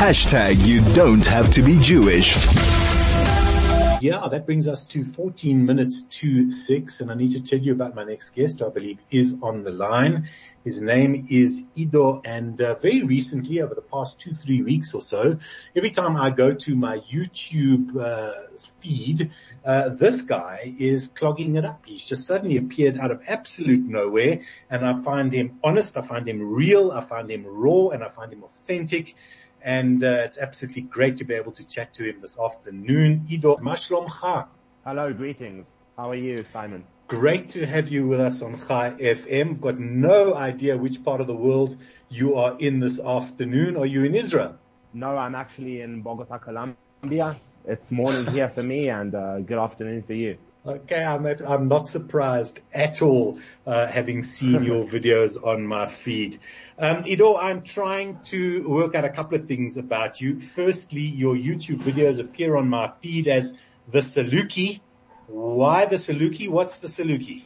You don't have to be Jewish. Yeah, that brings us to 14 minutes to 6, and I need to tell you about my next guest, who I believe is on the line. His name is Ido, and very recently, over the past 2-3 weeks or so, every time I go to my YouTube feed, this guy is clogging it up. He's just suddenly appeared out of absolute nowhere, and I find him honest, I find him real, I find him raw, and I find him authentic. And it's absolutely great to be able to chat to him this afternoon. Ido, ma shlomcha? Hello, greetings. How are you, Simon? Great to have you with us on Chai FM. I've got no idea which part of the world you are in this afternoon. Are you in Israel? No, I'm actually in Bogota, Colombia. It's morning here for me, and good afternoon for you. Okay, I'm not surprised at all, having seen your videos on my feed. Ido, I'm trying to work out a couple of things about you. Firstly, your YouTube videos appear on my feed as the Saluki. Why the Saluki? What's the Saluki?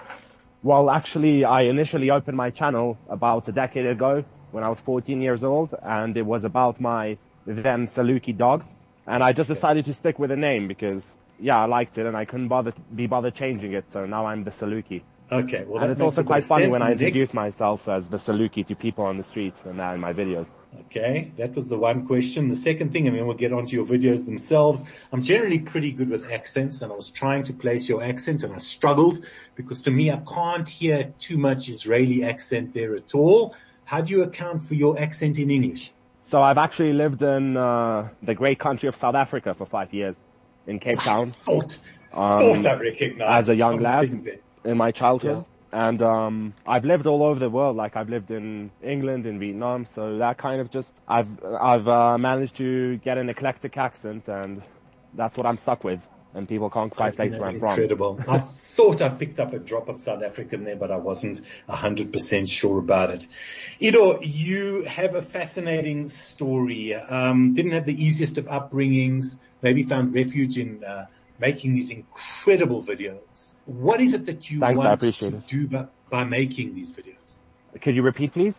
Well, actually, I initially opened my channel about a decade ago when I was 14 years old, and it was about my then Saluki dogs. And I just decided to stick with the name because, yeah, I liked it and I couldn't be bothered changing it. So now I'm the Saluki. Okay. Well, and it's also quite funny when I introduce myself as the Saluki to people on the streets and now in my videos. Okay. That was the one question. The second thing, and then we'll get onto your videos themselves. I'm generally pretty good with accents, and I was trying to place your accent and I struggled because to me, I can't hear too much Israeli accent there at all. How do you account for your accent in English? So I've actually lived in the great country of South Africa for 5 years, in Cape Town. Thought I recognized as a young lad in my childhood. Yeah. And I've lived all over the world. Like I've lived in England, in Vietnam. So that kind of just I've managed to get an eclectic accent, and that's what I'm stuck with. And people can't quite place where I'm from. Incredible. I thought I picked up a drop of South African there, but I wasn't 100% sure about it. Ido, you have a fascinating story. Didn't have the easiest of upbringings, maybe found refuge in making these incredible videos. What is it that you want to do by making these videos? Could you repeat, please?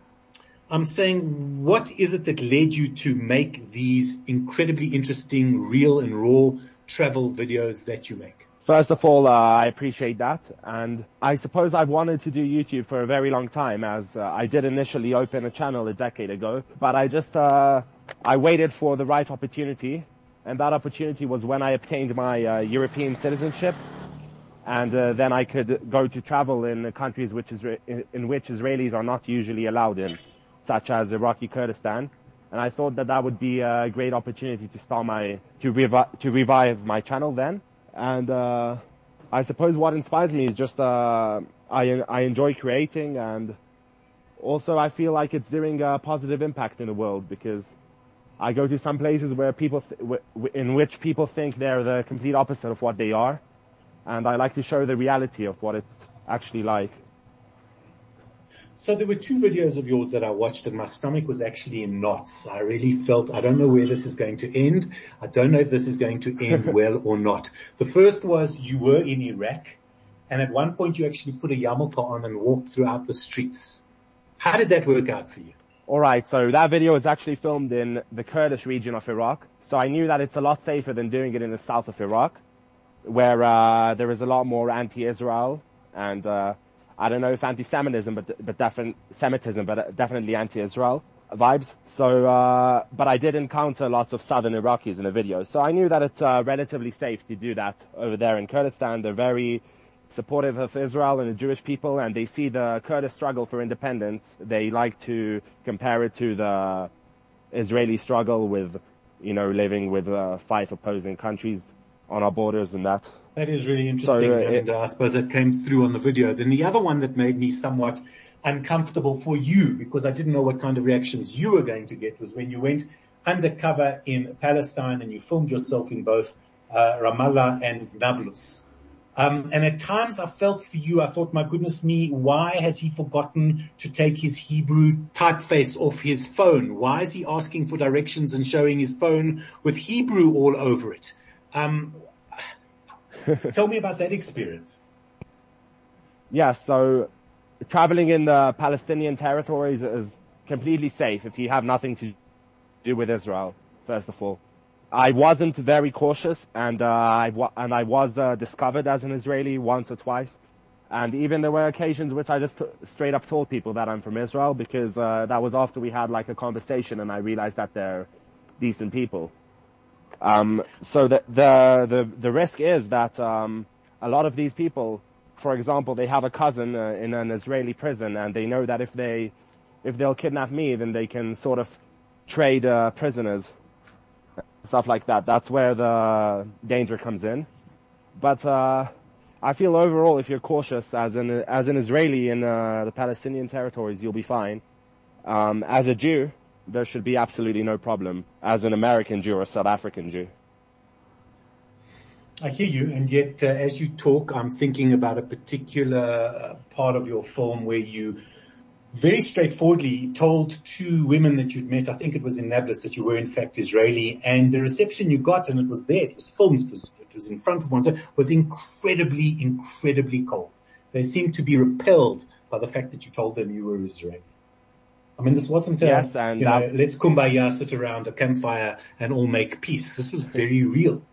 I'm saying, what is it that led you to make these incredibly interesting, real and raw travel videos that you make? First of all, I appreciate that, and I suppose I've wanted to do YouTube for a very long time, as I did initially open a channel a decade ago, but I just I waited for the right opportunity, and that opportunity was when I obtained my European citizenship, and then I could go to travel in countries in which Israelis are not usually allowed in, such as Iraqi Kurdistan. And I thought that would be a great opportunity to start to revive my channel then. And I suppose what inspires me is just I enjoy creating, and also I feel like it's doing a positive impact in the world, because I go to some places where in which people think they're the complete opposite of what they are, and I like to show the reality of what it's actually like. So there were 2 videos of yours that I watched, and my stomach was actually in knots. I really felt, I don't know where this is going to end. I don't know if this is going to end well or not. The first was you were in Iraq, and at one point you actually put a yarmulke on and walked throughout the streets. How did that work out for you? All right, so that video was actually filmed in the Kurdish region of Iraq. So I knew that it's a lot safer than doing it in the south of Iraq, where there is a lot more anti-Israel and I don't know if anti-Semitism, but definitely anti-Israel vibes. So, but I did encounter lots of southern Iraqis in the video. So I knew that it's relatively safe to do that over there in Kurdistan. They're very supportive of Israel and the Jewish people, and they see the Kurdish struggle for independence. They like to compare it to the Israeli struggle with, living with 5 opposing countries on our borders and that. That is really interesting, and I suppose that came through on the video. Then the other one that made me somewhat uncomfortable for you, because I didn't know what kind of reactions you were going to get, was when you went undercover in Palestine and you filmed yourself in both Ramallah and Nablus. And at times I felt for you, I thought, my goodness me, why has he forgotten to take his Hebrew typeface off his phone? Why is he asking for directions and showing his phone with Hebrew all over it? Tell me about that experience. Yeah, so traveling in the Palestinian territories is completely safe if you have nothing to do with Israel, first of all. I wasn't very cautious, and I was discovered as an Israeli once or twice. And even there were occasions which I just straight up told people that I'm from Israel, because that was after we had like a conversation and I realized that they're decent people. So the risk is that a lot of these people, for example, they have a cousin in an Israeli prison, and they know that if they'll kidnap me, then they can sort of trade prisoners, stuff like that. That's where the danger comes in. But I feel overall, if you're cautious as an Israeli in the Palestinian territories, you'll be fine. As a Jew, there should be absolutely no problem. As an American Jew or a South African Jew. I hear you, and yet as you talk, I'm thinking about a particular part of your film where you very straightforwardly told two women that you'd met, I think it was in Nablus, that you were in fact Israeli, and the reception you got, and it was there, it was filmed, it was in front of one, so was incredibly, incredibly cold. They seemed to be repelled by the fact that you told them you were Israeli. I mean, this wasn't yes, and let's kumbaya, sit around a campfire and all make peace. This was very real.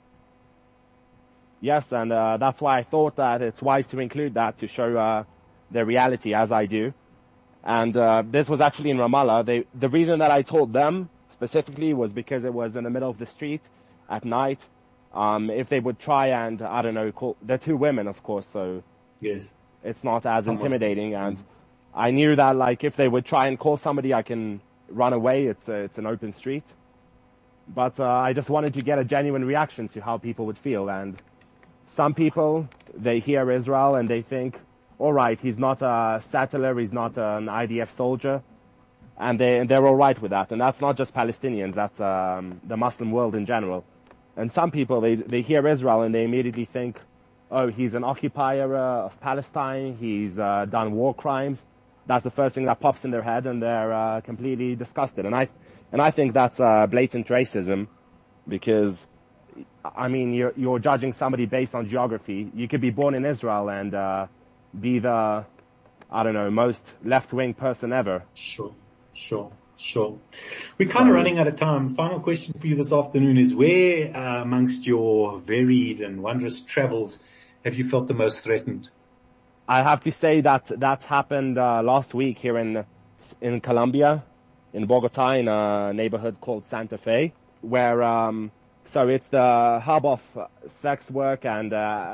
Yes, and that's why I thought that it's wise to include that to show the reality as I do. And this was actually in Ramallah. The reason that I told them specifically was because it was in the middle of the street at night. If they would try and, I don't know, they're two women, of course, so yes, it's not as intimidating. And I knew that, like, if they would try and call somebody, I can run away. It's an open street. But I just wanted to get a genuine reaction to how people would feel. And some people, they hear Israel and they think, all right, he's not a settler, he's not an IDF soldier, and they're all right with that. And that's not just Palestinians, that's the Muslim world in general. And some people, they hear Israel and they immediately think, oh, he's an occupier of Palestine, he's done war crimes. That's the first thing that pops in their head, and they're completely disgusted. And I think that's blatant racism, because I mean, you're judging somebody based on geography. You could be born in Israel and be the, I don't know, most left-wing person ever. Sure. We're kind of running out of time. Final question for you this afternoon is, where amongst your varied and wondrous travels have you felt the most threatened? I have to say that happened last week here in Colombia, in Bogota, in a neighborhood called Santa Fe, where so it's the hub of sex work and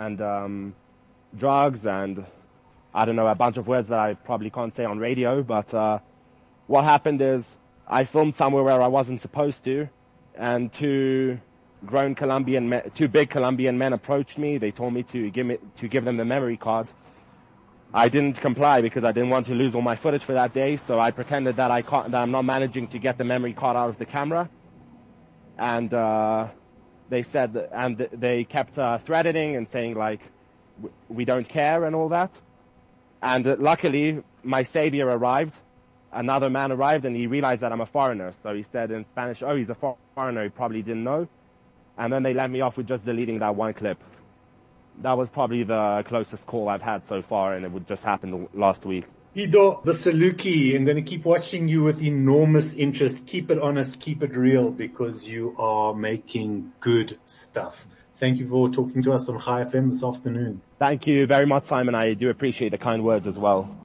drugs and, I don't know, a bunch of words that I probably can't say on radio. But what happened is I filmed somewhere where I wasn't supposed to, and two big Colombian men approached me. They told me to give them the memory card. I didn't comply because I didn't want to lose all my footage for that day, so I pretended that I'm not managing to get the memory card out of the camera. And they said, and they kept threatening and saying, like, we don't care and all that. And luckily, my savior arrived. Another man arrived, and he realized that I'm a foreigner. So he said in Spanish, oh, he's a foreigner, he probably didn't know. And then they let me off with just deleting that one clip. That was probably the closest call I've had so far, and it would just happen last week. Ido Vasaluki, I'm going to keep watching you with enormous interest. Keep it honest, keep it real, because you are making good stuff. Thank you for talking to us on Chai FM this afternoon. Thank you very much, Simon. I do appreciate the kind words as well.